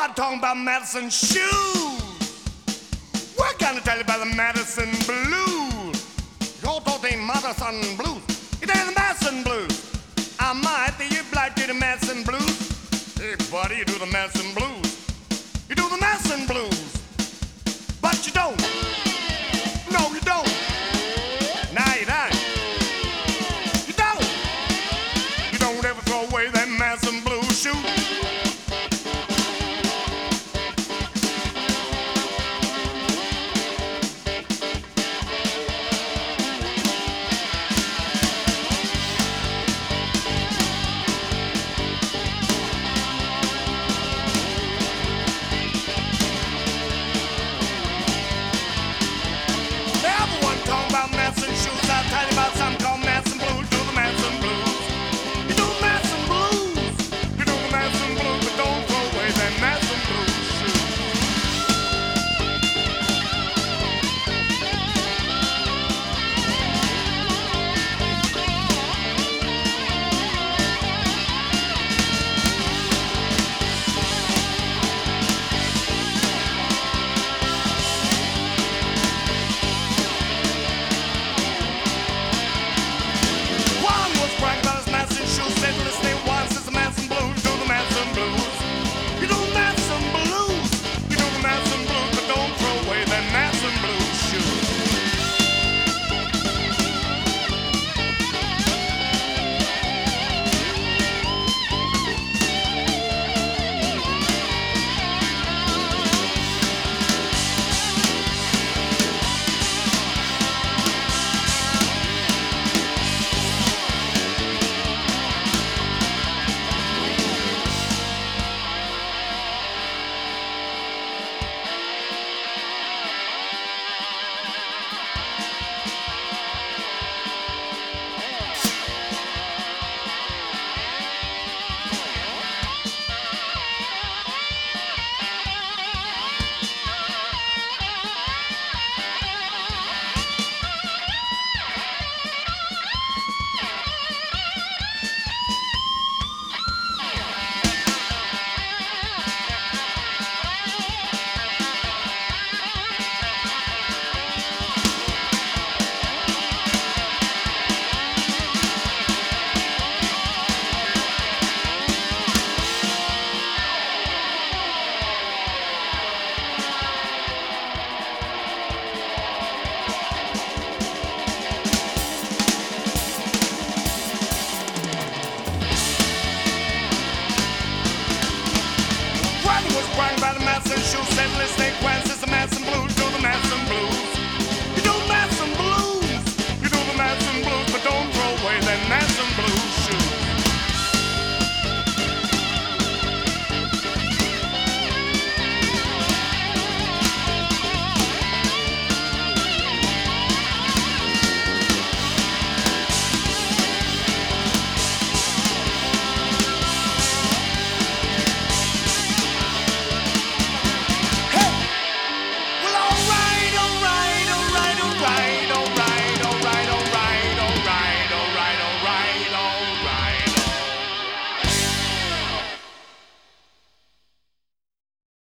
I'm talking about Madison shoes. We're gonna tell you about the Madison blues. You all thought they ain't Madison blues. It ain't the Madison blues. I might think you'd like to do the Madison blues. Hey, buddy, you do the Madison blues. You do the Madison blues. But you don't. No, you don't. Nah, you don't. You don't. You don't ever throw away that Madison blues shoe. I'll tell you about something called Madison Blues. Do the Madison Blues. You do the Madison Blues. You do the Madison Blues, but don't throw away that Madison Blues shoe. By the Madison shoes, said, let's take Madison Blues.